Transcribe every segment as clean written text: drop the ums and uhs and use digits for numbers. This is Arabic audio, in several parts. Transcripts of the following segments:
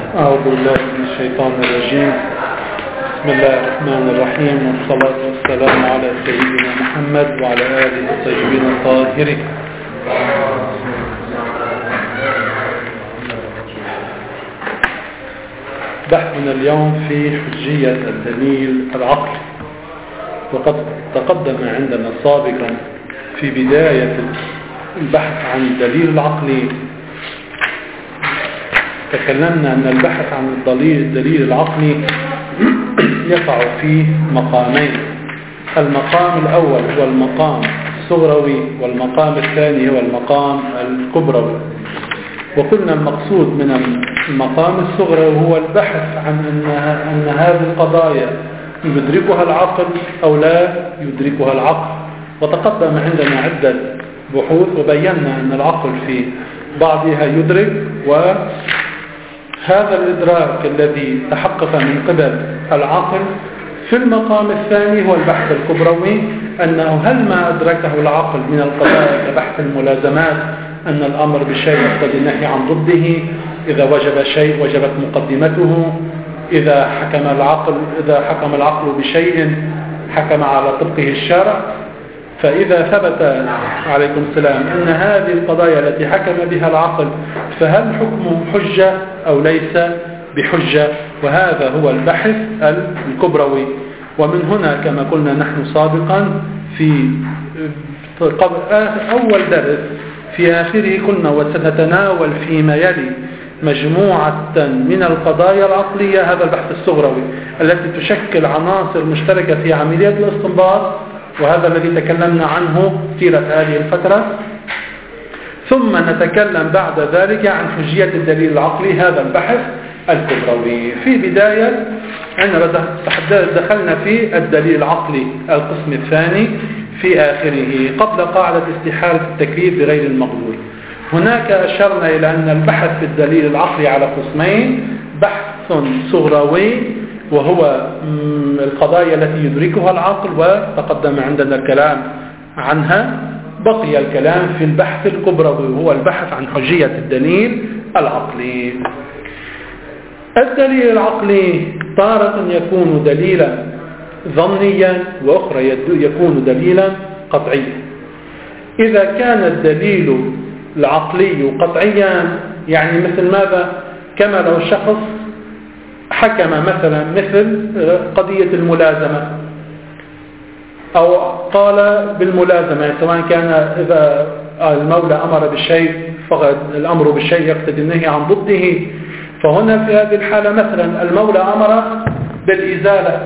أعوذ بالله من الشيطان الرجيم. بسم الله الرحمن الرحيم، والصلاة والسلام على سيدنا محمد وعلى آله الطيبين الطاهرين. بحثنا اليوم في حجية الدليل العقلي، وقد تقدم عندنا سابقا في بداية البحث عن الدليل العقلي تكلمنا أن البحث عن الدليل العقلي يقع فيه مقامين. المقام الأول هو المقام الصغروي، والمقام الثاني هو المقام الكبروي. وقلنا المقصود من المقام الصغروي هو البحث عن أن هذه القضايا يدركها العقل أو لا يدركها العقل، وتقدم عندنا عدة بحوث وبينا أن العقل في بعضها يدرك، وهذا الإدراك الذي تحقق من قبل العقل في المقام الثاني هو البحث الكبروي، أنه هل ما أدركه العقل من القضايا كبحث الملازمات، أن الأمر بشيء يقتضي النهي عن ضده، إذا وجب شيء وجبت مقدمته، إذا حكم العقل بشيء حكم على طبقه الشرع. فإذا ثبت عليكم السلام أن هذه القضايا التي حكم بها العقل فهل حكمه حجة أو ليس بحجة، وهذا هو البحث الكبروي. ومن هنا كما قلنا نحن سابقا في أول درس في آخره قلنا وسنتناول فيما يلي مجموعة من القضايا العقلية، هذا البحث الصغروي التي تشكل عناصر مشتركة في عملية الاستنباط، وهذا الذي تكلمنا عنه طيلة هذه الفترة. ثم نتكلم بعد ذلك عن حجية الدليل العقلي، هذا البحث الكبروي. في بداية عندما دخلنا في الدليل العقلي القسم الثاني في آخره قبل قاعدة استحالة التكليف بغير المقدور. هناك أشرنا إلى أن البحث في الدليل العقلي على قسمين: بحث صغروي وهو القضايا التي يدركها العقل وتقدم عندنا الكلام عنها. بقي الكلام في البحث الكبروي وهو البحث عن حجية الدليل العقلي. الدليل العقلي تارة يكون دليلا ظنيا، وأخرى يكون دليلا قطعيا. إذا كان الدليل العقلي قطعيا يعني مثل ماذا؟ كما لو شخص حكم مثل قضية الملازمة، أو قال بالملازمة، سواء كان إذا المولى أمر بالشيء فقد الأمر بالشيء يقتضي النهي عن ضده. فهنا في هذه الحالة مثلا المولى أمر بالإزالة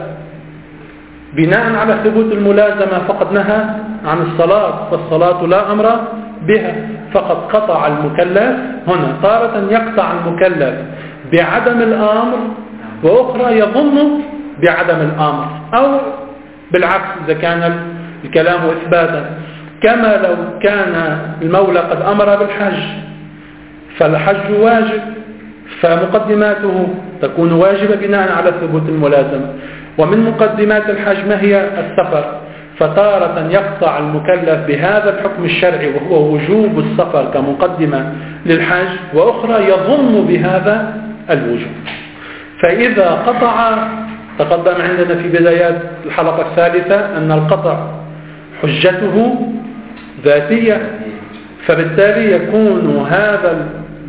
بناء على ثبوت الملازمة، فقد نهى عن الصلاة، فالصلاة لا أمر بها، فقد قطع المكلف. هنا تارة يقطع المكلف بعدم الأمر، وأخرى يظن بعدم الأمر، أو بالعكس إذا كان الكلام إثباتا، كما لو كان المولى قد أمر بالحج فالحج واجب، فمقدماته تكون واجبة بناء على ثبوت الملازمة. ومن مقدمات الحج ما هي؟ السفر. فتارة يقطع المكلف بهذا الحكم الشرعي وهو وجوب السفر كمقدمة للحج، وأخرى يظن بهذا الوجوب. فإذا قطع، تقدم عندنا في بدايات الحلقة الثالثة أن القطع حجته ذاتية، فبالتالي يكون هذا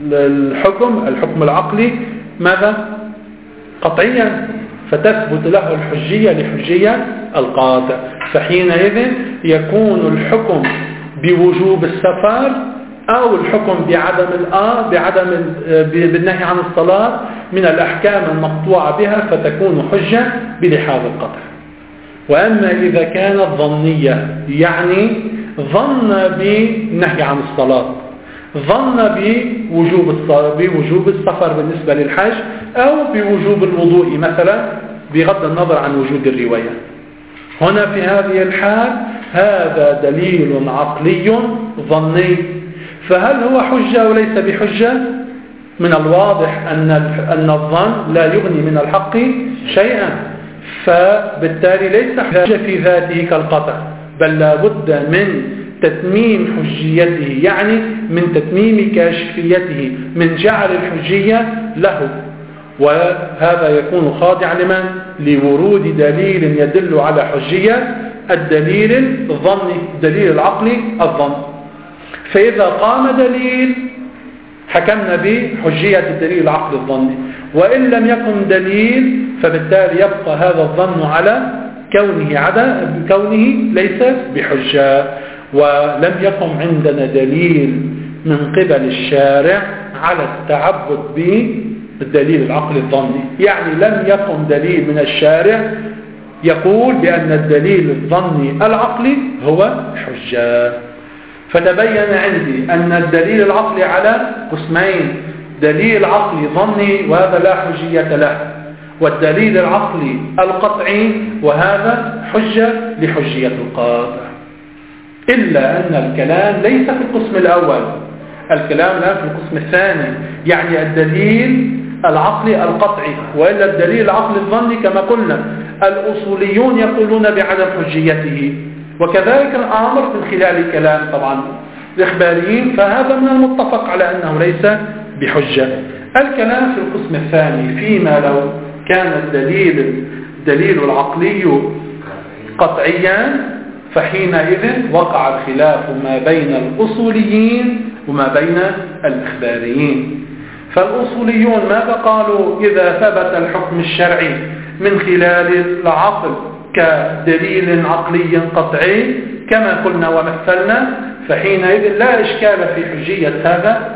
الحكم العقلي ماذا؟ قطعيا، فتثبت له الحجية لحجية القاطع. فحينئذ يكون الحكم بوجوب السفر أو الحكم بالنهي عن الصلاة من الأحكام المقطوعة بها، فتكون حجة بلحاظ القطع. وأما إذا كانت ظنية يعني ظن بالنهي عن الصلاة، ظن بوجوب السفر بالنسبة للحج، أو بوجوب الوضوء مثلا بغض النظر عن وجود الرواية، هنا في هذه الحال هذا دليل عقلي ظني. فهل هو حجة وليس بحجة؟ من الواضح أن الظن لا يغني من الحق شيئا، فبالتالي ليس حجة في ذاته كالقطع، بل لا بد من تتميم حجيته، يعني من تتميم كاشفيته، من جعل الحجية له. وهذا يكون خاضعا لمن؟ لورود دليل يدل على حجية الدليل الظني، الدليل العقلي الظني. فإذا قام دليل حكمنا بحجية الدليل العقلي الظني، وإن لم يكن دليل فبالتالي يبقى هذا الظن على كونه ليس بحجة. ولم يكن عندنا دليل من قبل الشارع على التعبد بالدليل العقلي الظني، يعني لم يكن دليل من الشارع يقول بأن الدليل الظني العقلي هو حجة. فتبين عندي أن الدليل العقلي على قسمين: دليل عقلي ظني وهذا لا حجية له، والدليل العقلي القطعي وهذا حجة لحجية القاطع. إلا أن الكلام ليس في القسم الأول، الكلام الآن في القسم الثاني، يعني الدليل العقلي القطعي. وإلا الدليل العقلي الظني كما قلنا الأصوليون يقولون بعدم حجيته، وكذلك الأمر من خلال كلام طبعا الإخباريين، فهذا من المتفق على أنه ليس بحجة. الكلام في القسم الثاني فيما لو كان الدليل العقلي قطعيا، فحينئذ وقع الخلاف ما بين الأصوليين وما بين الإخباريين. فالأصوليون ماذا قالوا؟ إذا ثبت الحكم الشرعي من خلال العقل كدليل عقلي قطعي كما قلنا ومثلنا، فحينئذ لا إشكال في حجية هذا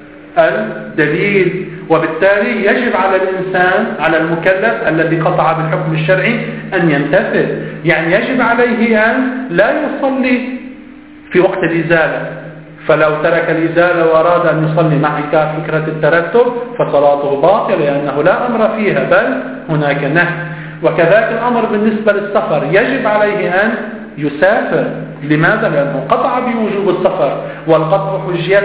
الدليل، وبالتالي يجب على الإنسان، على المكلف الذي قطع بالحكم الشرعي أن يمتثل. يعني يجب عليه أن لا يصلي في وقت الإزالة، فلو ترك الإزالة وأراد أن يصلي مع إنكار فكرة الترتب فصلاته باطلة، لأنه لا أمر فيها بل هناك نهي. وكذلك الأمر بالنسبة للسفر، يجب عليه أن يسافر. لماذا؟ لأنه قطع بوجوب السفر، والقطع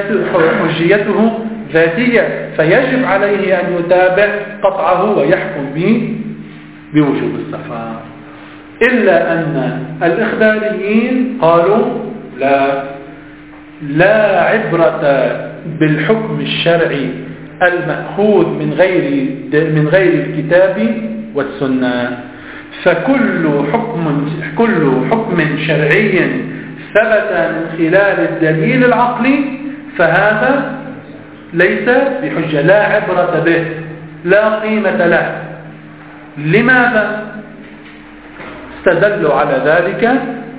حجيته ذاتية، فيجب عليه أن يتابع قطعه ويحكم به بوجوب السفر. إلا أن الإخباريين قالوا لا عبرة بالحكم الشرعي المأخوذ من غير الكتاب والسنة، فكل حكم شرعي ثبت من خلال الدليل العقلي فهذا ليس بحجة، لا عبرة به، لا قيمة له. لماذا؟ استدلوا على ذلك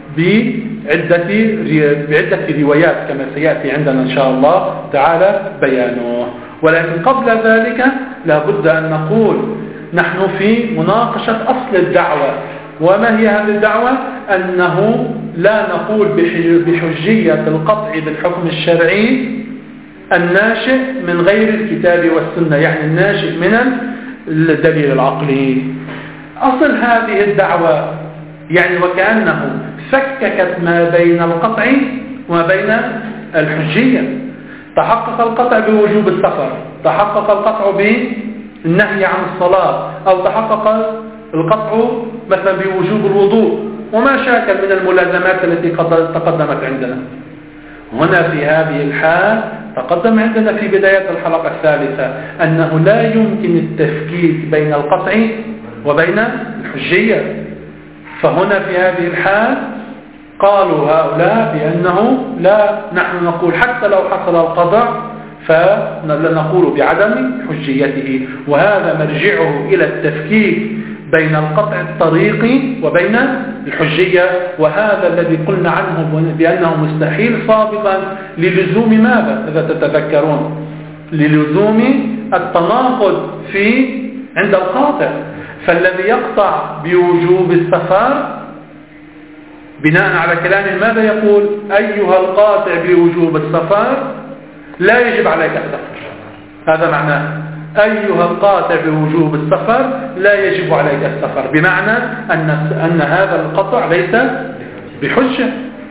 بعدة روايات كما سيأتي عندنا إن شاء الله تعالى بيانه. ولكن قبل ذلك لابد أن نقول نحن في مناقشة أصل الدعوة. وما هي هذه الدعوة؟ أنه لا نقول بحجية القطع بالحكم الشرعي الناشئ من غير الكتاب والسنة، يعني الناشئ من الدليل العقلي. أصل هذه الدعوة يعني وكأنه فككت ما بين القطع وما بين الحجية. تحقق القطع بوجوب السفر، تحقق القطع بالنهي عن الصلاة، أو تحقق القطع مثلا بوجوب الوضوء وما شاكل من الملازمات التي تقدمت عندنا. هنا في هذه الحال تقدم عندنا في بداية الحلقة الثالثة أنه لا يمكن التفكيك بين القطع وبين الحجية. فهنا في هذه الحال قالوا هؤلاء بأنه لا، نحن نقول حتى لو حصل القطع فنقول بعدم حجيته، وهذا مرجعه إلى التفكيك بين القطع الطريقي وبين الحجية. وهذا الذي قلنا عنه بأنه مستحيل سابقا للزوم ماذا؟ إذا تتذكرون للزوم التناقض عند القاطع. فالذي يقطع بوجوب السفر بناء على كلامه ماذا يقول؟ أيها القاطع بوجوب السفر لا يجب عليك السفر. هذا معناه أيها القاطع بوجوب السفر لا يجب عليك السفر، بمعنى أن هذا القطع ليس بحجة.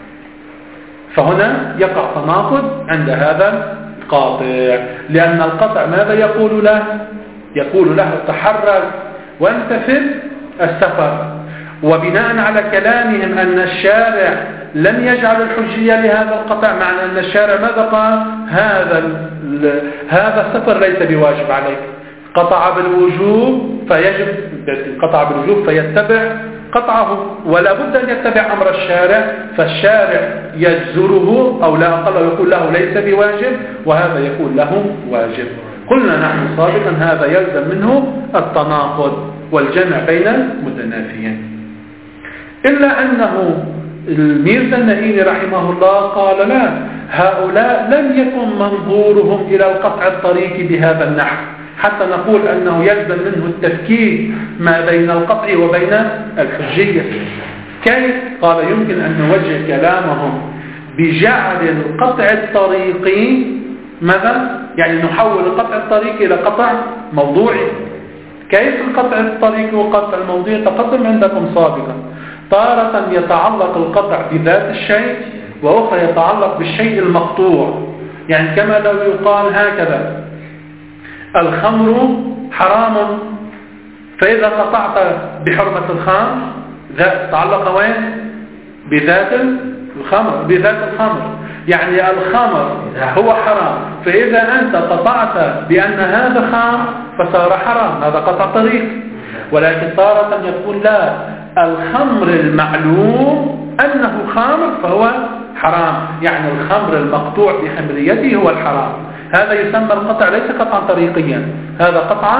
فهنا يقع تناقض عند هذا القاطع، لأن القطع ماذا يقول له؟ يقول له تحرر وانتفل السفر. وبناء على كلامهم أن الشارع لم يجعل الحجية لهذا القطع، معنى أن الشارع ماذا قال؟ هذا السفر ليس بواجب عليك. قطع بالوجوب فيجب قطع بالوجوب فيتبع قطعه، ولا بد أن يتبع أمر الشارع، فالشارع يجزره أو لا أقل يقول له ليس بواجب وهذا يقول له واجب. قلنا نحن سابقا هذا يلزم منه التناقض والجمع بين المتنافيين، إلا أنه الميرزا النائيني رحمه الله قال لا، هؤلاء لم يكن منظورهم إلى القطع الطريقي بهذا النحو حتى نقول أنه يلزم منه التفكيك ما بين القطع وبين الحجية. كيف؟ قال يمكن أن نوجه كلامهم بجعل القطع الطريقي ماذا؟ يعني نحول القطع الطريقي إلى قطع موضوعي. كيف القطع الطريقي والقطع الموضوعي؟ تقدم عندكم سابقا، تارة يتعلق القطع بذات الشيء وأخرى يتعلق بالشيء المقطوع. يعني كما لو يقال هكذا: الخمر حرام، فإذا قطعت بحرمة الخمر ذات تعلق وين؟ بذات الخمر، بذات الخمر، يعني الخمر هو حرام، فإذا أنت قطعت بأن هذا خمر فصار حرام، هذا قطع طريق. ولكن تارة يقول لا، الخمر المعلوم أنه خمر فهو حرام، يعني الخمر المقطوع بخمريته هو الحرام. هذا يسمى القطع ليس قطعا طريقيا، هذا قطع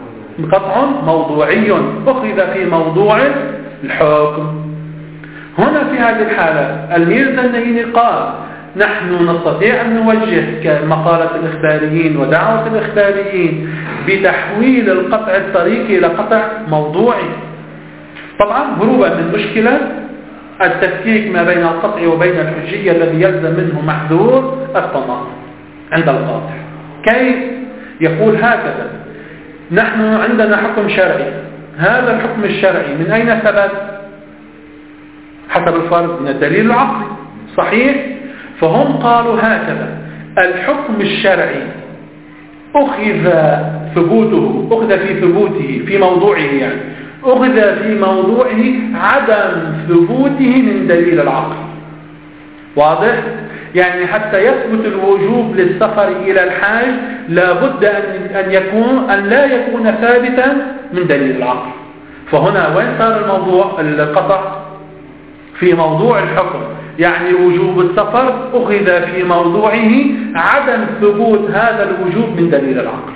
موضوعي أخذ في موضوع الحكم. هنا في هذه الحالة الميرزا النائيني قال نحن نستطيع أن نوجه كمقالة الإخباريين ودعوة الإخباريين بتحويل القطع الطريقي إلى قطع موضوعي. طبعا هروبا من مشكلة التفكيك ما بين القطع وبين الحجية الذي يلزم منه محذور التناقض عند القاطع. كيف؟ يقول هكذا: نحن عندنا حكم شرعي، هذا الحكم الشرعي من أين ثبت؟ حسب الفرض من الدليل العقلي، صحيح؟ فهم قالوا هكذا: الحكم الشرعي أخذ في ثبوته في موضوعه، يعني أخذ في موضوعه عدم ثبوته من دليل العقل. واضح؟ يعني حتى يثبت الوجوب للسفر إلى الحاج لابد أن لا يكون ثابتا من دليل العقل. فهنا وين صار الموضوع القطع؟ في موضوع الحكم، يعني وجوب السفر أخذ في موضوعه عدم ثبوت هذا الوجوب من دليل العقل.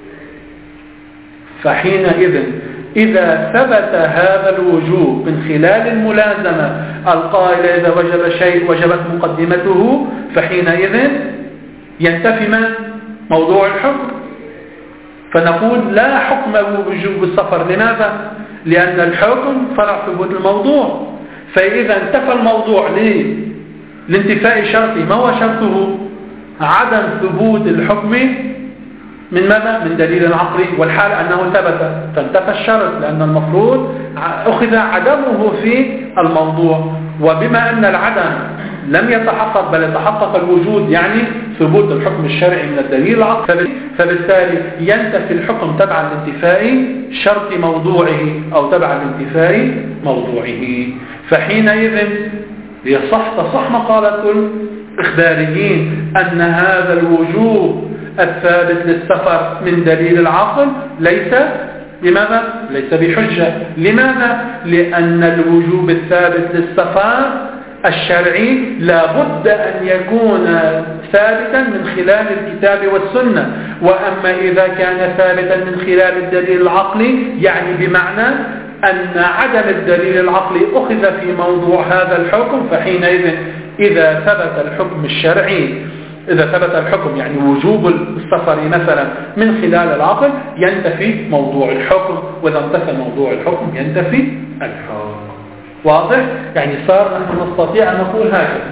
فحينئذ إذا ثبت هذا الوجوب من خلال الملازمة القائلة إذا وجب شيء وجبت مقدمته، فحينئذ ينتفي موضوع الحكم، فنقول لا حكم وجوب السفر. لماذا؟ لأن الحكم فرع ثبوت الموضوع، فإذا انتفى الموضوع لانتفاء شرطه، ما هو شرطه؟ عدم ثبوت الحكم من ماذا؟ من دليل عقلي، والحال أنه ثبت فانتفى الشرط، لأن المفروض أخذ عدمه في الموضوع. وبما أن العدم لم يتحقق بل يتحقق الوجود، يعني ثبوت الحكم الشرعي من الدليل العقلي، فبالتالي ينتفي الحكم تبعا لانتفاء شرط موضوعه أو تبعا لانتفاء موضوعه. فحينئذ تصح مقالة الإخباريين أن هذا الوجوب الثابت للسفر من دليل العقل ليس لماذا؟ ليس بحجة. لماذا؟ لأن الوجوب الثابت للسفر الشرعي لابد أن يكون ثابتا من خلال الكتاب والسنة، وأما إذا كان ثابتا من خلال الدليل العقلي يعني بمعنى أن عدم الدليل العقلي أخذ في موضوع هذا الحكم، فحينئذ إذا ثبت الحكم الشرعي، إذا ثبت الحكم يعني وجوب السفر مثلا من خلال العقل ينتفي موضوع الحكم، وإذا انتفى موضوع الحكم ينتفي الحكم. واضح؟ يعني صار نحن نستطيع أن نقول هكذا: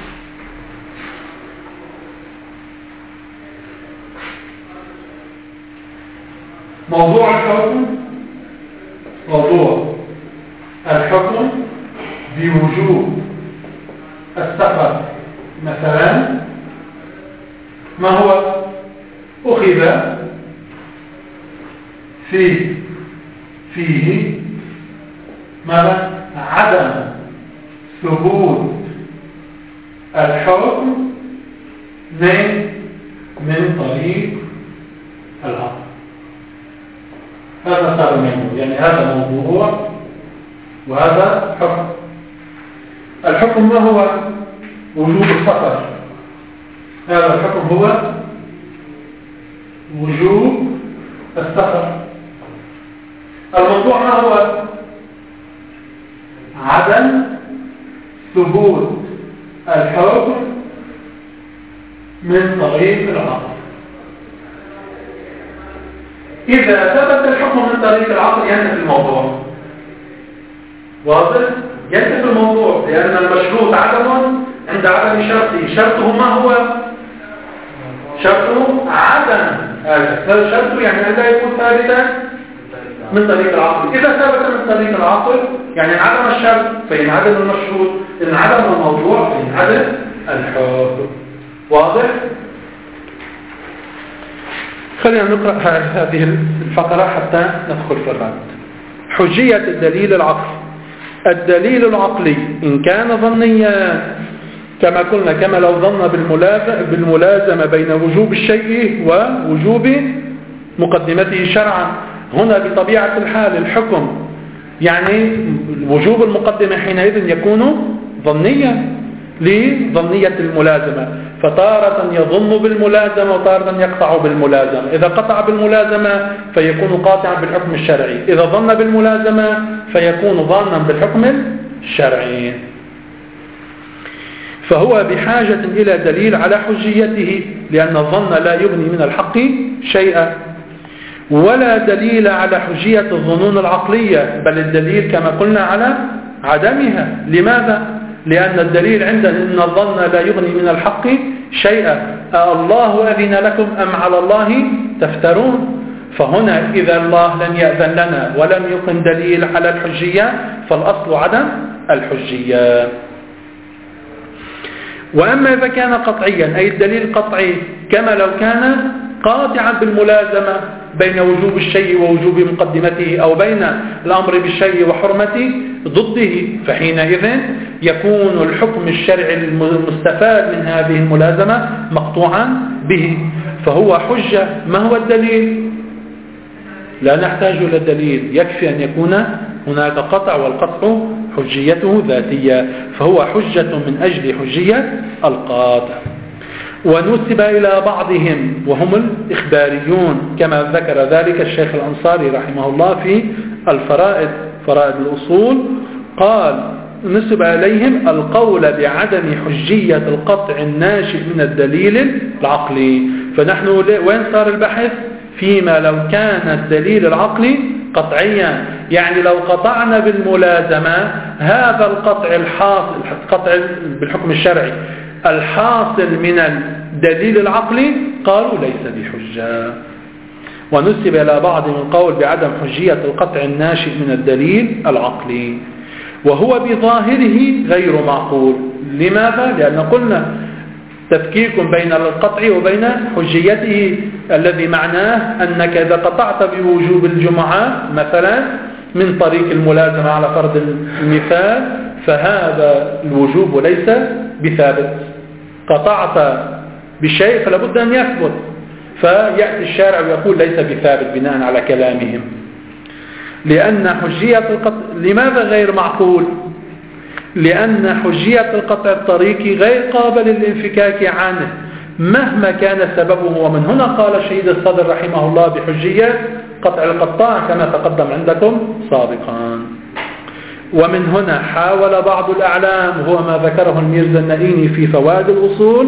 موضوع الحكم بوجوب السفر مثلا ما هو؟ أخذ فيه ماذا؟ عدم ثبوت الحكم من طريق العقل. هذا صار موضوع، يعني هذا موضوع وهذا حكم. الحكم ما هو؟ وجوب السفر. هذا الحكم هو وجوب السفر. الموضوع ما هو؟ عدم ثبوت الحكم من طريق العقل. إذا ثبت الحكم من طريق العقل ينتهي الموضوع. واضح؟ ينتهي الموضوع، لأن المشروط عدم عند عدم شرطه. شرطه ما هو؟ شرطه عدم هذا شرطه، يعني أن لا يكون ثابتا من طريق العقل. إذا ثبت من طريق العقل يعني عدم الشرط، فإن عدم المشروط، إن عدم الموضوع، فإن عدم الحكم. واضح؟ خلينا نقرأ هذه الفقرة حتى ندخل في الرد. حجية الدليل العقلي. الدليل العقلي إن كان ظنيا كما قلنا، كما لو ظن بالملازمة بين وجوب الشيء ووجوب مقدمته شرعا. هنا بطبيعة الحال الحكم يعني وجوب المقدمة حينئذ يكون ظنيا لظنية الملازمة، فتارة يظن بالملازمة وتارة يقطع بالملازمة. إذا قطع بالملازمة فيكون قاطعا بالحكم الشرعي، إذا ظن بالملازمة فيكون ظانا بالحكم الشرعي. فهو بحاجة إلى دليل على حجيته، لأن الظن لا يغني من الحق شيئا، ولا دليل على حجية الظنون العقلية، بل الدليل كما قلنا على عدمها. لماذا؟ لأن الدليل عند أن الظن لا يغني من الحق شيئا. الله أذن لكم أم على الله تفترون؟ فهنا إذا الله لم يأذن لنا ولم يكن دليل على الحجية فالأصل عدم الحجية. وأما إذا كان قطعيا أي الدليل قطعي كما لو كان قاطعا بالملازمة بين وجوب الشيء ووجوب مقدمته، أو بين الأمر بالشيء وحرمته ضده، فحينئذ يكون الحكم الشرعي المستفاد من هذه الملازمة مقطوعا به، فهو حجة. ما هو الدليل؟ لا نحتاج إلى الدليل، يكفي أن يكون هناك قطع، والقطع حجيته ذاتية، فهو حجة من أجل حجية القاطع. ونسب إلى بعضهم وهم الإخباريون، كما ذكر ذلك الشيخ الأنصاري رحمه الله في الفرائد، فرائد الأصول، قال نسب إليهم القول بعدم حجية القطع الناشئ من الدليل العقلي. فنحن وين صار البحث؟ فيما لو كان الدليل العقلي قطعيا، يعني لو قطعنا بالملازمة هذا القطع الحاصل، قطع بالحكم الشرعي الحاصل من الدليل العقلي، قالوا ليس بحجة. ونسب إلى بعضهم القول بعدم حجية القطع الناشئ من الدليل العقلي، وهو بظاهره غير معقول. لماذا؟ لأن قلنا تفكيك بين القطع وبين حجيته، الذي معناه أنك إذا قطعت بوجوب الجمعة مثلا من طريق الملازمة على فرض المثال، فهذا الوجوب ليس بثابت. قطعت بشيء فلا بد أن يثبت، فيأتي الشارع ويقول ليس بثابت بناء على كلامهم. لأن حجية القطع، لماذا غير معقول؟ لأن حجية القطع الطريقي غير قابل للانفكاك عنه مهما كان سببه. ومن هنا قال شهيد الصدر رحمه الله بحجية قطع القطاع كما تقدم عندكم سابقا. ومن هنا حاول بعض الأعلام، هو ما ذكره الميرزا النائيني في فوائد الأصول،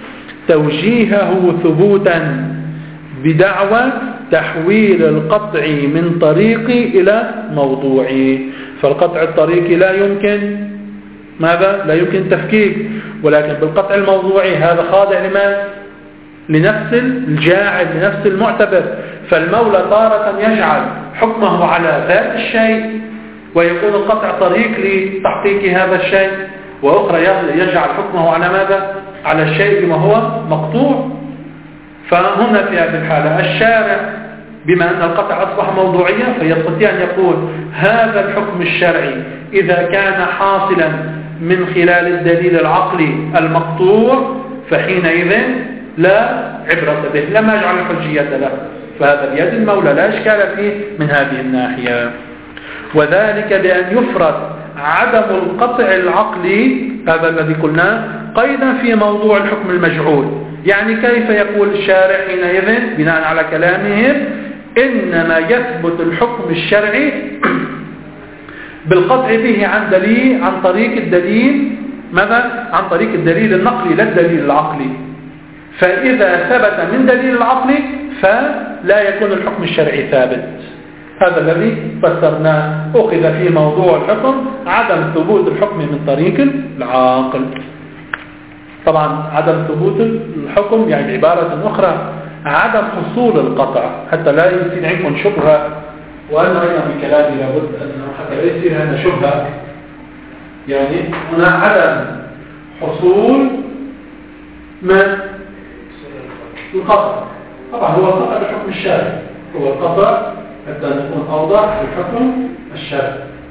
توجيهه ثبوتا بدعوى تحويل القطع من طريقي إلى موضوعي. فالقطع الطريقي لا يمكن ماذا؟ لا يمكن تفكيك، ولكن بالقطع الموضوعي هذا خاضع لما؟ لنفس الجاعل، لنفس المعتبر. فالمولى تارة يجعل حكمه على ذات الشيء ويكون القطع طريق لتحقيق هذا الشيء، وأخرى يجعل حكمه على ماذا؟ على الشيء بما هو مقطوع. فهنا في هذه الحالة الشارع بما أن القطع أصبح موضوعيا فيستطيع أن يقول هذا الحكم الشرعي إذا كان حاصلا من خلال الدليل العقلي المقطوع فحينئذ لا عبرة به، لما يجعل الحجية له. فهذا بيد المولى لا إشكال فيه من هذه الناحية. وذلك بأن يفرض عدم القطع العقلي، هذا الذي قلناه، قيدا في موضوع الحكم المجعول. يعني كيف يقول الشارع حينئذ بناء على كلامهم إنما يثبت الحكم الشرعي بالقطع به عن طريق الدليل، ماذا؟ عن طريق الدليل النقلي لا الدليل العقلي. فإذا ثبت من دليل العقل فلا يكون الحكم الشرعي ثابت. هذا الذي فسرناه، أخذ في موضوع الحكم عدم ثبوت الحكم من طريق العاقل. طبعا عدم ثبوت الحكم يعني بعبارة أخرى عدم حصول القطع، حتى لا يصير عندكم شبهة، وأنا أيضا بكلامي لابد أنه حتى لا يصير هنا شبهة. يعني هنا عدم حصول من القطع، طبعا هو القطع بالحكم الشرعي، هو القطع حتى نكون أوضح بالحكم الشرعي،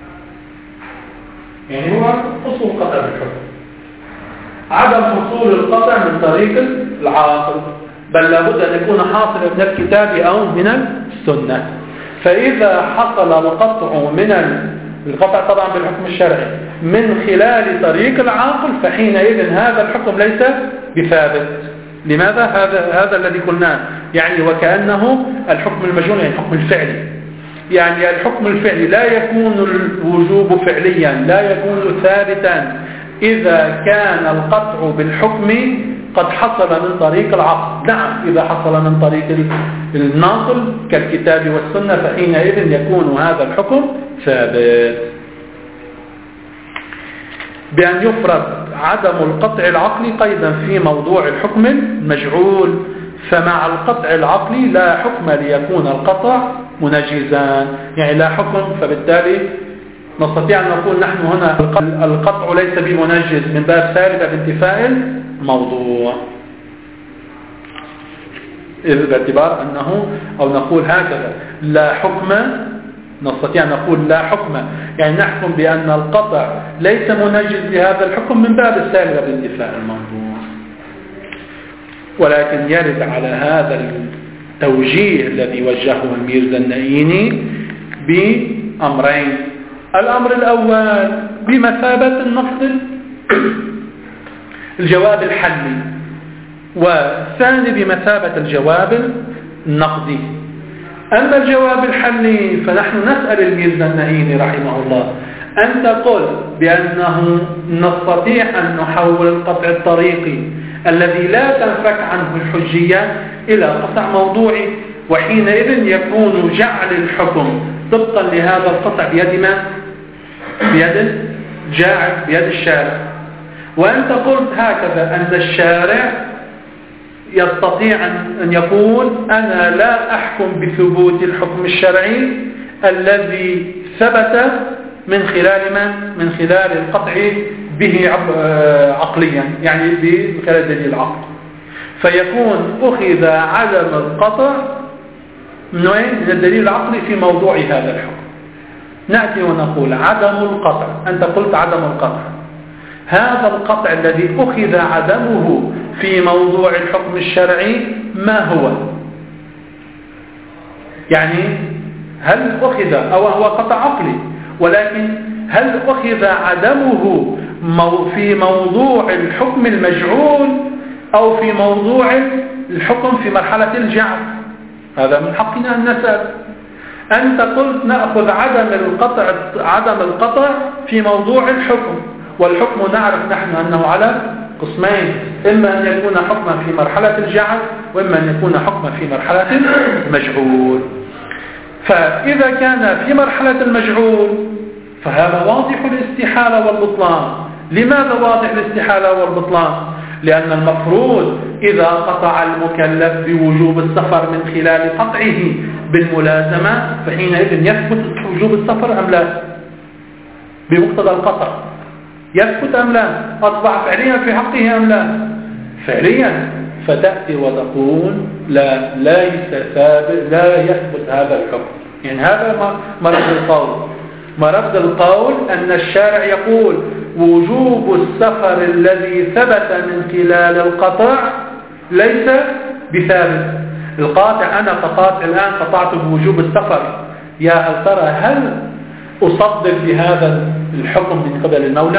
يعني هو حصول القطع بالحكم، عدم حصول القطع من طريق العاقل، بل لابد أن يكون حاصلا من الكتاب أو من السنة. فإذا حصل القطع من القطع طبعا بالحكم الشرعي من خلال طريق العاقل فحينئذ هذا الحكم ليس بثابت. لماذا؟ هذا الذي قلناه، يعني وكأنه الحكم المجعول يعني الحكم الفعلي، يعني الحكم الفعلي لا يكون الوجوب فعليا، لا يكون ثابتا إذا كان القطع بالحكم قد حصل من طريق العقل. نعم، إذا حصل من طريق الناقل كالكتاب والسنة فحينئذ يكون هذا الحكم ثابت. بأن يفرض عدم القطع العقلي قيدا في موضوع الحكم المجعول، فمع القطع العقلي لا حكم ليكون القطع منجزا، يعني لا حكم، فبالتالي نستطيع أن نقول نحن هنا القطع ليس بمنجز من باب ثالث بانتفاء الموضوع، باعتبار أنه أو نقول هكذا لا حكم، نستطيع أن نقول لا حكم يعني نحكم بأن القطع ليس منجز لهذا الحكم من باب الثالث بانتفاء الموضوع. ولكن يرد على هذا التوجيه الذي وجهه الميرزا النائيني بأمرين. الأمر الأول بمثابة النص الجواب الحلي، والثاني بمثابة الجواب النقدي. أما الجواب الحلي فنحن نسأل الميرزا النائيني رحمه الله أنت قل بأنه نستطيع أن نحول القطع الطريقي الذي لا تنفك عنه الحجية إلى قطع موضوعي، وحينئذ يكون جعل الحكم طبقا لهذا القطع بيد من؟ بيد جاعل، بيد الشارع. وأنت قلت هكذا أن الشارع يستطيع أن يقول أنا لا أحكم بثبوت الحكم الشرعي الذي ثبت من خلال من خلال القطع به عقليا، يعني من خلال دليل العقل، فيكون أخذ عدم القطع من الدليل العقلي في موضوع هذا الحكم. نأتي ونقول عدم القطع، أنت قلت عدم القطع، هذا القطع الذي أخذ عدمه في موضوع الحكم الشرعي ما هو؟ يعني هل أخذ أو هو قطع عقلي، ولكن هل أخذ عدمه في موضوع الحكم المجعول أو في موضوع الحكم في مرحلة الجعل؟ هذا من حقنا أن نسأل. أنت قلت نأخذ عدم القطع في موضوع الحكم، والحكم نعرف نحن أنه على قسمين، إما أن يكون حكما في مرحلة الجعل وإما أن يكون حكما في مرحلة المجعول. فإذا كان في مرحلة المجعول فهذا واضح الاستحالة والبطلان. لماذا واضح الاستحالة والبطلان؟ لأن المفروض إذا قطع المكلف بوجوب السفر من خلال قطعه بالملازمة فحينئذ يثبت وجوب السفر أم لا؟ بمقتضى القطع يثبت أم لا؟ أصبح فعليا في حقه أم لا؟ فعليا. فتأتي وتقول لا، ليس ثابت، لا يثبت هذا الحكم. يعني هذا مرد القول. مرد القول أن الشارع يقول وجوب السفر الذي ثبت من خلال القطع ليس بثابت. القاطع أنا كقاطع الآن قطعت بوجوب السفر، يا هل ترى هل أصدق بهذا الحكم من قبل المولى؟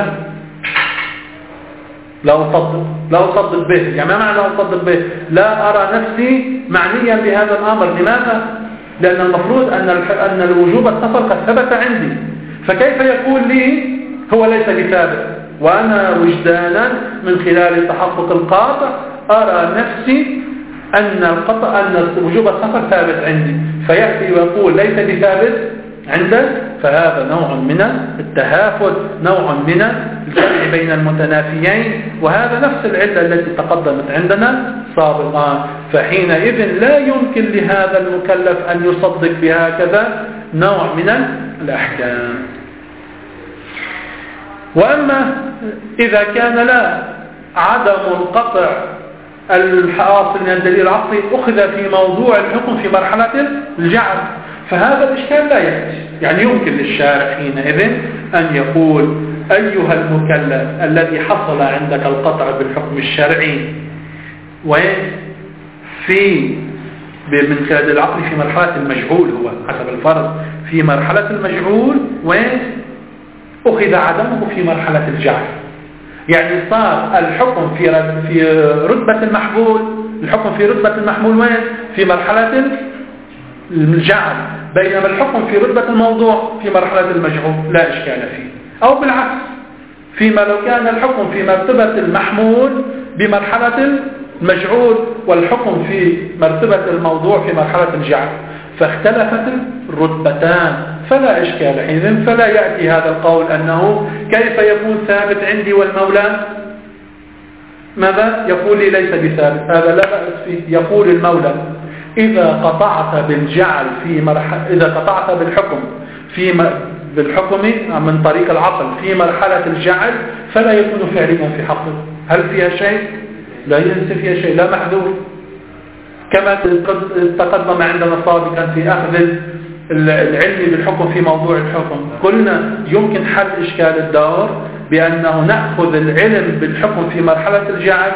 لا أصدق به. يعني ما معنى لا أصدق به؟ لا أرى نفسي معنيا بهذا الأمر. لماذا؟ لأن المفروض أن الوجوب السفر قد ثبت عندي، فكيف يقول لي هو ليس بثابت وأنا وجدانا من خلال تحقق القاطع أرى نفسي أن وجوب السفر ثابت عندي، فيأتي ويقول ليس بثابت عندك؟ فهذا نوع من التهافت، نوع من الجمع بين المتنافيين، وهذا نفس العلة التي تقدمت عندنا سابقا. فحينئذ لا يمكن لهذا المكلف أن يصدق بهكذا نوع من الأحكام. وأما إذا كان لا عدم القطع الحاصل من الدليل العقلي أخذ في موضوع الحكم في مرحلة الجعل، فهذا الإشكال لا يأتي. يعني يمكن للشارع حينئذ أن يقول أيها المكلف الذي حصل عندك القطع بالحكم الشرعي من خلال العقل في مرحلة المجهول، هو حسب الفرض في مرحلة المجهول، أخذ عدمه في مرحلة الجعل. يعني صار الحكم في رتبة المحمول، الحكم في رتبة المحمول في مرحلة الجعل، بينما الحكم في رتبة الموضوع في مرحلة المجهول لا إشكال فيه. أو بالعكس، فيما لو كان الحكم في مرتبة المحمول بمرحلة المجهول والحكم في مرتبة الموضوع في مرحلة الجعل، فاختلفت الرتبتان فلا إشكال حينئذ. فلا يأتي هذا القول أنه كيف يكون ثابت عندي والمولى ماذا يقول لي ليس بثابت، هذا لا بأس فيه. يقول المولى إذا قطعت بالجعل إذا قطعت بالحكم من طريق العقل في مرحلة الجعل فلا يكون فعليا في حقه. هل فيها شيء؟ لا ينسى فيها شيء، لا محذور. كما تقدم عندنا سابقا في أخذ العلم بالحكم في موضوع الحكم، قلنا يمكن حل إشكال الدور بأنه نأخذ العلم بالحكم في مرحلة الجعل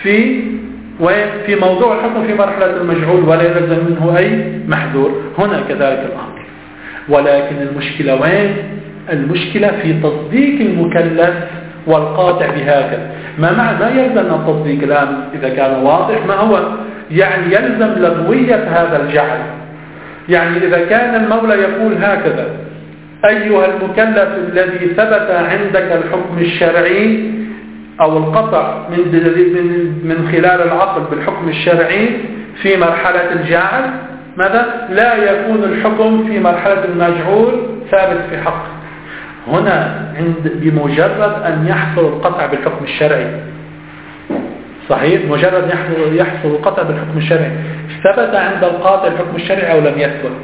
في موضوع الحكم في مرحلة المجهول ولا يلزم منه أي محذور. هنا كذلك الأمر، ولكن المشكلة وين؟ المشكلة في تصديق المكلف والقاطع بهكذا. ما يلزم التصديق الآن إذا كان واضح ما هو؟ يعني يلزم لغوية هذا الجعل. يعني إذا كان المولى يقول هكذا أيها المكلف الذي ثبت عندك الحكم الشرعي أو القطع من خلال العقل بالحكم الشرعي في مرحلة الجعل، ماذا؟ لا يكون الحكم في مرحلة المجهول ثابت في حق. هنا بمجرد أن يحصل القطع بالحكم الشرعي، صحيح، مجرد يحصل القطع بالحكم الشرعي، ثبت عند القاطع الحكم الشرعي أو لم يثبت؟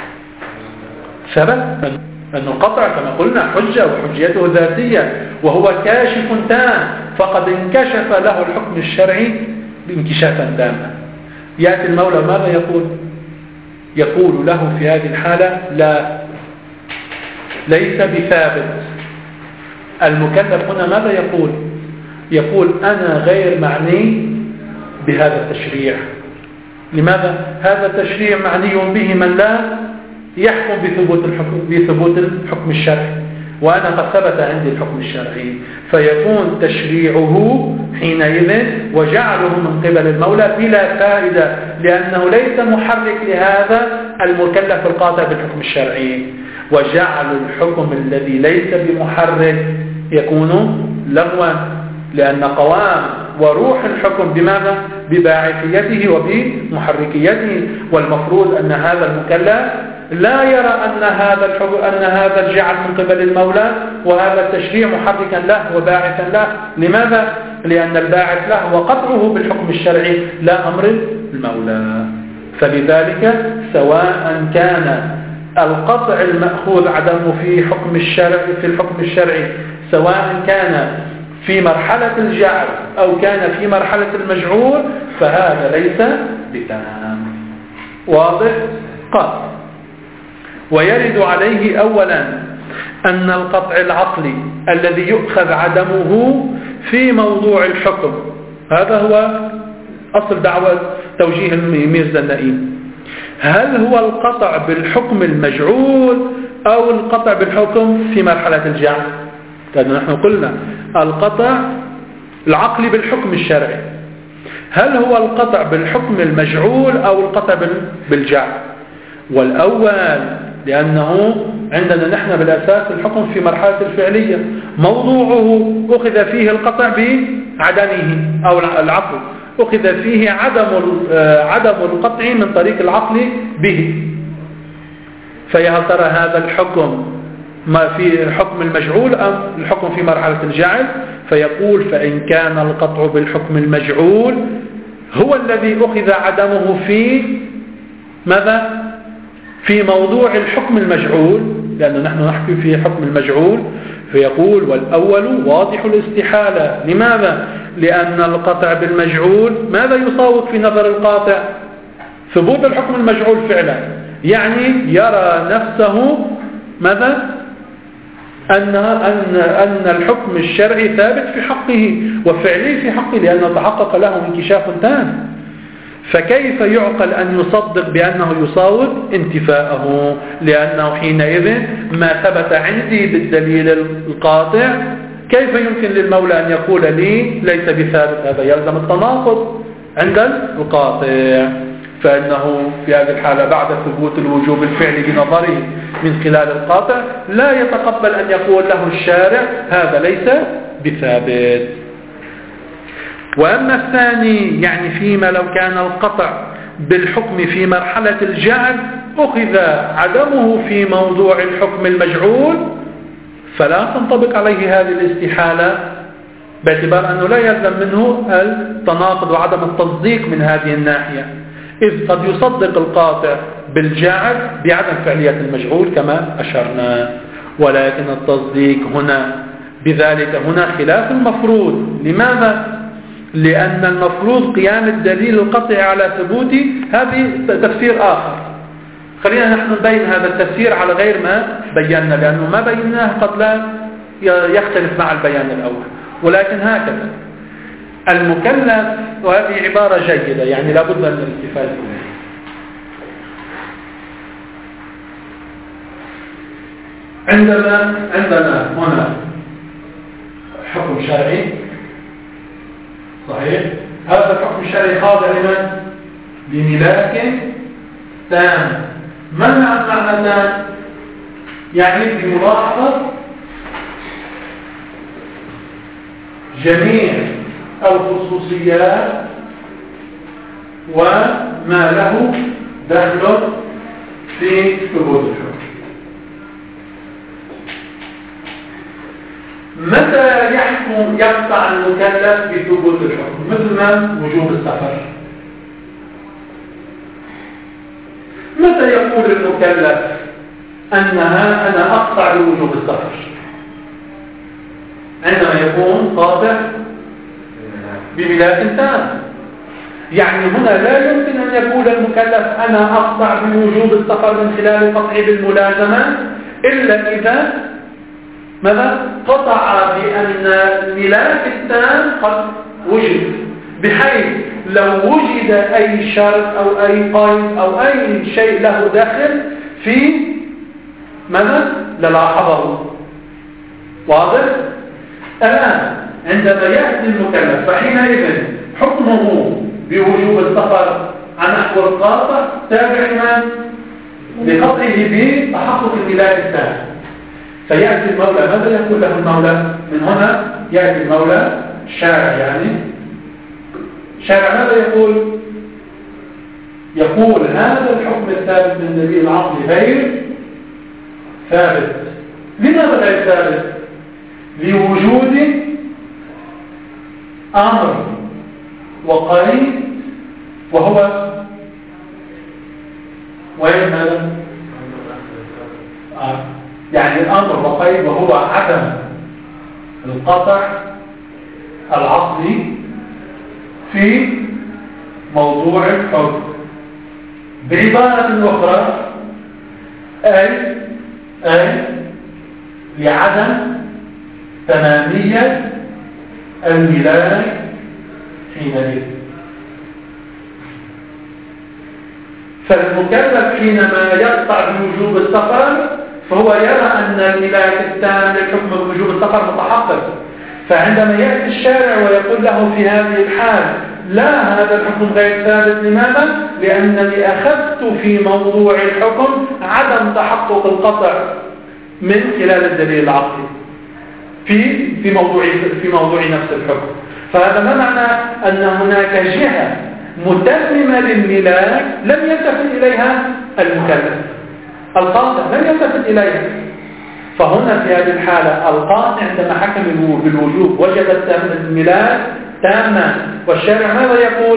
ثبت أن القطع كما قلنا حجة وحجيته ذاتية وهو كاشف تام، فقد انكشف له الحكم الشرعي بانكشافا تاما. يأتي المولى ماذا يقول؟ يقول له في هذه الحالة لا، ليس بثابت. المكلف هنا ماذا يقول؟ يقول أنا غير معني بهذا التشريع. لماذا؟ هذا التشريع معني به من لا يحكم بثبوت الحكم الشرعي، وأنا قد ثبت عندي الحكم الشرعي، فيكون تشريعه حينئذ وجعله من قبل المولى بلا فائدة، لأنه ليس محرك لهذا المكلف القاطع بالحكم الشرعي. وجعل الحكم الذي ليس بمحرك يكون لغوا، لأن قوام وروح الحكم بماذا؟ بباعثيته وبمحركيته. والمفروض أن هذا المكلف لا يرى أن هذا الجعل من قبل المولى وهذا التشريع محركا له وباعثا له. لماذا؟ لأن الباعث له هو قطعه بالحكم الشرعي لا أمر المولى. فلذلك سواء كان القطع المأخوذ عدمه في الحكم الشرعي سواء كان في مرحلة الجعل أو كان في مرحلة المجعول فهذا ليس بتام. واضح؟ قال ويرد عليه أولا أن القطع العقلي الذي يؤخذ عدمه في موضوع الحكم، هذا هو أصل دعوة توجيه الميرزا النائين. هل هو القطع بالحكم المجعول أو القطع بالحكم في مرحلة الجعل؟ لأن نحن قلنا القطع العقلي بالحكم الشرعي. هل هو القطع بالحكم المجعول أو القطع بالجعل؟ والأول لأنه عندنا نحن بالأساس الحكم في مرحلة الفعلية موضوعه أخذ فيه القطع بعدمه أو العقل، أخذ فيه عدم القطع من طريق العقل به. فهل ترى هذا الحكم ما في الحكم المجعول أم الحكم في مرحلة الجعل؟ فيقول فإن كان القطع بالحكم المجعول هو الذي أخذ عدمه في ماذا؟ في موضوع الحكم المجعول، لأنه نحن نحكي في حكم المجعول. فيقول والأول واضح الاستحالة. لماذا؟ لأن القطع بالمجعول ماذا يصوت في نظر القاطع؟ ثبوت الحكم المجعول فعلا، يعني يرى نفسه ماذا؟ أن الحكم الشرعي ثابت في حقه وفعلي في حقه، لأنه تحقق له انكشاف تام. فكيف يعقل أن يصدق بأنه يصوت انتفاءه؟ لأنه حينئذ ما ثبت عندي بالدليل القاطع كيف يمكن للمولى أن يقول لي ليس بثابت؟ هذا يلزم التناقض عند القاطع. فإنه في هذه الحالة بعد ثبوت الوجوب الفعلي بنظره من خلال القاطع لا يتقبل أن يقول له الشارع هذا ليس بثابت. وأما الثاني يعني فيما لو كان القطع بالحكم في مرحلة الجعل أخذ عدمه في موضوع الحكم المجعول فلا تنطبق عليه هذه الاستحالة، باعتبار أنه لا يلزم منه التناقض وعدم التصديق من هذه الناحية، إذ قد يصدق القاطع بالجعل بعدم فعلية المجعول كما أشرنا. ولكن التصديق هنا بذلك هنا خلاف المفروض. لماذا؟ لأن المفروض قيام الدليل القطعي على ثبوت هذه تفسير آخر. خلينا نحن نبين هذا التفسير على غير ما بينا، لأنه ما بيناه قد لا يختلف مع البيان الأول. ولكن هكذا المكلف، وهذه عبارة جيدة يعني لابد من الاستفادة منها. عندنا هنا حكم شرعي صحيح، هذا الحكم الشرعي خاضع لمن؟ لملاك تام. ما معنى تام؟ يعني بملاحظة جميع الخصوصيات وما له دخل في ثبوت الحكم. متى يقطع المكلف بثبوت الحكم؟ مثل ما وجوب السفر. متى يقول المكلف أنا أقطع بوجوب السفر؟ عندما يكون قاطع بملاك تام. يعني هنا لا يمكن أن يقول المكلف أنا أقطع بوجوب السفر من خلال القطع بالملازمة إلا إذا ماذا؟ قطع بأن الملاك التام قد وجد، بحيث لو وجد أي شرط أو أي قيد أو أي شيء له دخل في ماذا؟ للاحظه. واضح؟ الآن عندما يأتي المكلف فحينئذ حكمه بوجوب السفر عن نحو القاطع تابع لقطعه بتحقق الملاك التام. فيأتي المولى ماذا يقول له المولى؟ من هنا يأتي المولى الشارع، يعني الشارع ماذا يقول؟ يقول هذا الحكم الثابت من دليل العقل غير ثابت. لماذا غير ثابت؟ لوجود أمر وقيد وهو وين هذا؟ يعني الأمر وقيد وهو عدم القطع العقلي في موضوع الحكم. بعبارة أخرى أي لعدم تمامية الملاك حينئذ. فالمكلف حينما يقطع بوجوب السفر فهو يرى أن الملاك التام للحكم بوجوب السفر متحقق. فعندما يأتي الشارع ويقول له في هذه الحال لا، هذا الحكم غير ثابت، لماذا؟ لأنني أخذت في موضوع الحكم عدم تحقق القطع من خلال الدليل العقلي في موضوع نفس الحكم. فهذا ما معنى أن هناك جهة متممة للملاك لم يلتفت إليها المكلف، القاطع لم يلتفت إليها. فهنا في هذه الحالة القاطع عندما حكم بالوجوب وجد الملاك تاما، والشارع ماذا يقول؟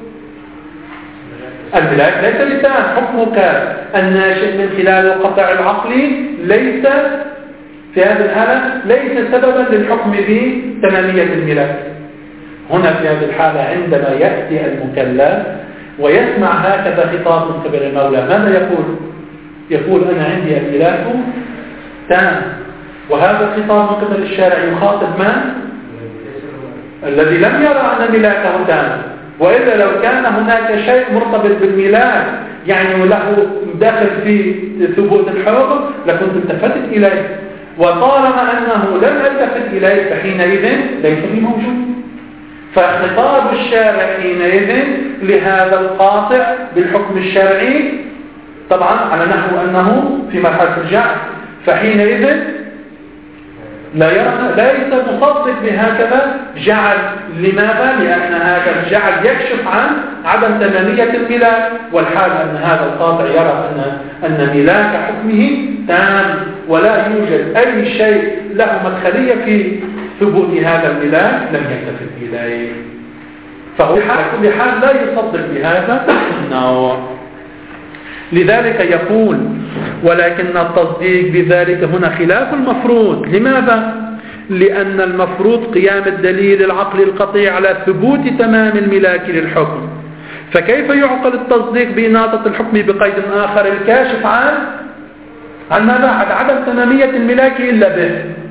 الملاك ليس بتام، حكمك الناشئ من خلال القطع العقلي ليس في هذه الحالة ليس سببا للحكم بتمامية الملاك. هنا في هذه الحالة عندما يأتي المكلف ويسمع هكذا خطاب من قبل المولى ماذا يقول؟ يقول أنا عندي الملاك تام، وهذا الخطاب من قبل الشارع يخاطب من؟ الذي لم يرى أن ملاكه تام. وإلا لو كان هناك شيء مرتبط بالملاك يعني له داخل في ثبوت الحكم لكنت التفتت إليه، وطالما أنه لم التفت إليه فحينئذ ليس بموجود. فخطاب الشارع حينئذ لهذا القاطع بالحكم الشرعي طبعا على نحو أنه في مرحلة الجعل، فحينئذ ليس مصدق بهكذا جعل. لماذا؟ لأن هذا الجعل يكشف عن عدم تمامية الملاك، والحال أن هذا القاطع يرى أن ملاك حكمه تام ولا يوجد أي شيء له مدخلية في ثبوت هذا الملاك لم يلتفت إليه. فهو على كل حال لا يصدق بهذا النوع. لذلك يقول ولكن التصديق بذلك هنا خلاف المفروض. لماذا؟ لأن المفروض قيام الدليل العقلي القطعي على ثبوت تمام الملاك للحكم، فكيف يعقل التصديق بإناطة الحكم بقيد آخر الكاشف عن ماذا؟ عن عدم تمامية الملاك إلا به.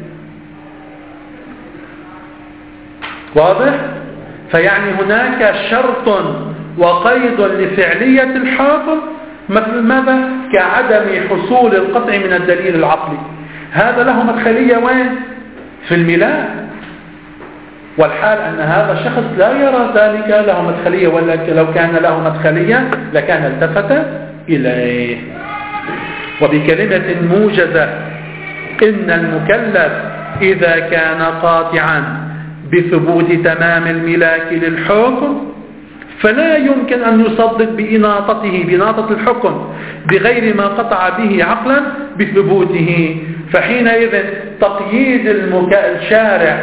واضح؟ فيعني هناك شرط وقيد لفعلية الحاكم مثل ماذا؟ كعدم حصول القطع من الدليل العقلي. هذا له مدخلية وين؟ في الملاك، والحال أن هذا الشخص لا يرى ذلك له مدخلية، ولا لو كان له مدخلية لكان التفت إليه. وبكلمة موجزة إن المكلف إذا كان قاطعا بثبوت تمام الملاك للحكم فلا يمكن أن يصدق بإناطة الحكم بغير ما قطع به عقلا بثبوته. فحينئذ تقييد الشارع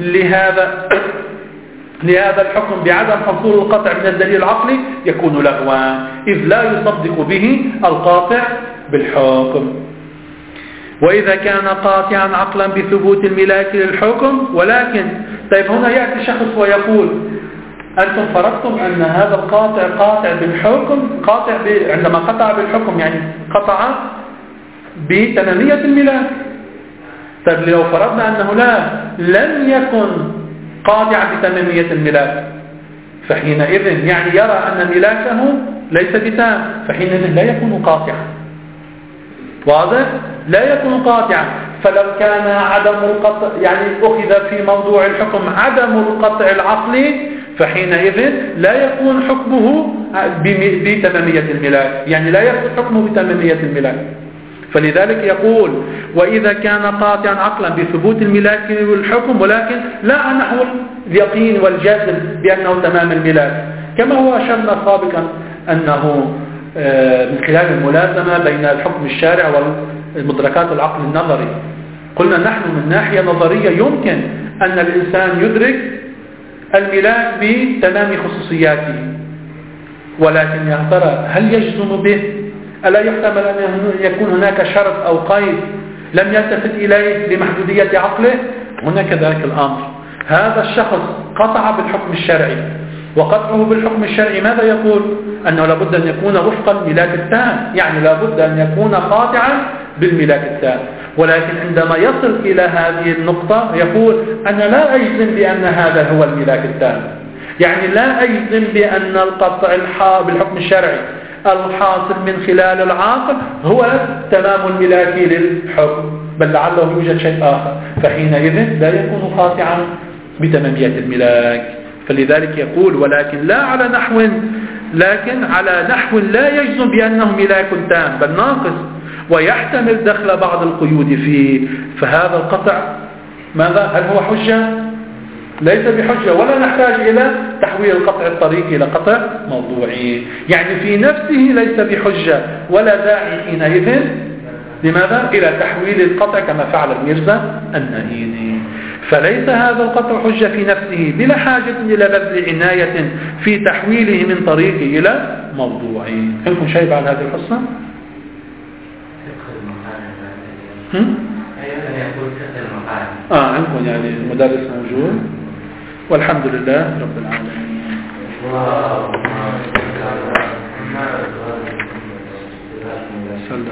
لهذا الحكم بعدم حصول القطع من الدليل العقلي يكون لغوا، إذ لا يصدق به القاطع بالحكم. وإذا كان قاطعا عقلا بثبوت الملاك للحكم ولكن طيب هنا يأتي شخص ويقول أنتم فرضتم أن هذا القاطع قاطع بالحكم، عندما قطع بالحكم يعني قطع بتمامية الملاك. طيب لو فرضنا أنه لم يكن قاطع بتمامية الملاك فحينئذ يعني يرى أن ملاكه ليس بتام، فحينئذ لا يكون قاطعا. واضح؟ لا يكون قاطعا. فلو كان عدم القطع يعني أخذ في موضوع الحكم عدم القطع العقلي فحينئذ لا يكون حكمه بتمامية الملاك، يعني لا يكون حكمه بتمامية الملاك. فلذلك يقول وإذا كان قاطعا عقلا بثبوت الملاك والحكم ولكن لا نحو اليقين والجزم بأنه تمام الملاك، كما هو أشرنا سابقا أنه من خلال الملازمة بين الحكم الشارع والمدركات العقل النظري. قلنا نحن من ناحية نظرية يمكن أن الإنسان يدرك الملاك بتمام خصوصياته، ولكن يا ترى هل يجزم به؟ ألا يحتمل أن يكون هناك شرط أو قيد لم يلتفت إليه لمحدودية عقله؟ هنا كذلك الأمر. هذا الشخص قطع بالحكم الشرعي، وقطعه بالحكم الشرعي ماذا يقول؟ أنه لابد أن يكون وفق الملاك التام، يعني لابد أن يكون قاطعا بالملاك التام. ولكن عندما يصل إلى هذه النقطة يقول أنا لا أجزم بأن هذا هو الملاك التام، يعني لا أجزم بأن القطع بالحكم الشرعي الحاصل من خلال العاقل هو تمام الملاك للحكم، بل لعله يوجد شيء آخر، فحينئذ لا يكون خاطئا بتمامية الملاك. فلذلك يقول ولكن لا على نحو، لكن على نحو لا يجزم بأنه ملاك تام بل ناقص، ويحتمل دخل بعض القيود فيه. فهذا القطع ماذا؟ هل هو حجة؟ ليس بحجة، ولا نحتاج إلى تحويل القطع الطريقي إلى قطع موضوعي، يعني في نفسه ليس بحجة ولا داعي حينئذ لماذا؟ إلى تحويل القطع كما فعل الميرزا النهيني. فليس هذا القطع حجة في نفسه بلا حاجة إلى بذل عناية في تحويله من طريقي إلى موضوعي. عندكم شيء بعد هذه القصة؟ عندكم يعني المدرس موجود، والحمد لله رب العالمين.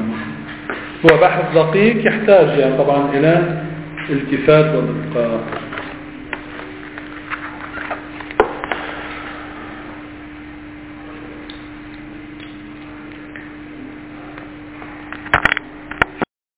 هو بحث دقيق يحتاج يعني طبعا إلى التفات والإدقاق.